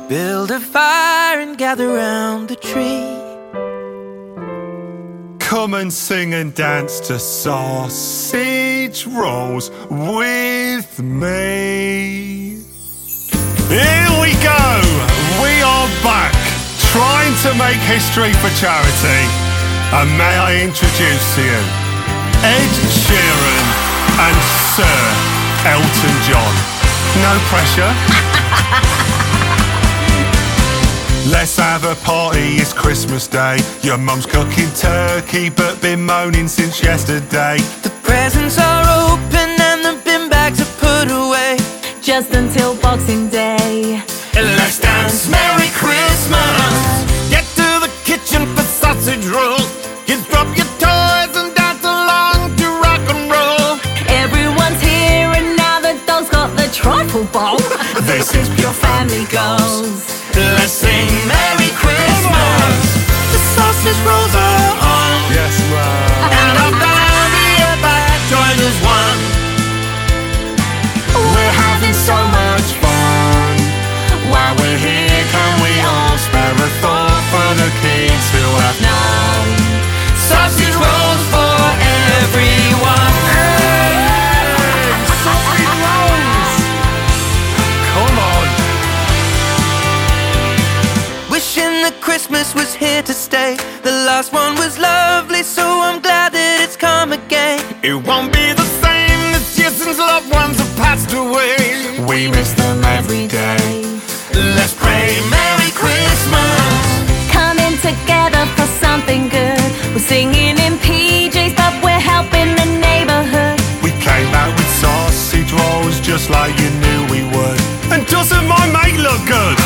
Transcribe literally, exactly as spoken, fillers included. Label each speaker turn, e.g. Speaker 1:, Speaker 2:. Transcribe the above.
Speaker 1: Build a fire and gather round the tree.
Speaker 2: Come and sing and dance to sausage rolls with me. Here we go! We are back, trying to make history for charity. And may I introduce to you Ed Sheeran and Sir Elton John. No pressure. Let's have a party, it's Christmas Day. Your mum's cooking turkey but been moaning since yesterday.
Speaker 1: The presents are open and the bin bags are put away.
Speaker 3: Just until Boxing Day.
Speaker 1: Let's dance Merry Christmas.
Speaker 4: Get to the kitchen for sausage rolls. Kids, drop your toys and dance along to rock and roll.
Speaker 3: Everyone's here and now the dog's got the trifle bowl. This is pure family goals.
Speaker 1: Let's sing Merry Christmas. The sausage rolls are on.
Speaker 2: Yes, man.
Speaker 1: And our family are back, join as one. We're having so much fun. While we're here, can we all spare a thought for the kids who have none? Sausage rolls for everyone.
Speaker 2: Hey, sausage rolls! Come on.
Speaker 1: Wishing that Christmas was here to stay. The last one was lovely, so I'm glad that it's come again.
Speaker 4: It won't be the same this year since loved ones have passed away.
Speaker 1: We miss them every day. Let's pray Merry Christmas.
Speaker 3: Coming together for something good. We're singing in P Js, but we're helping the neighborhood.
Speaker 2: We came out with sausage rolls just like you knew we would. And doesn't my mate look good?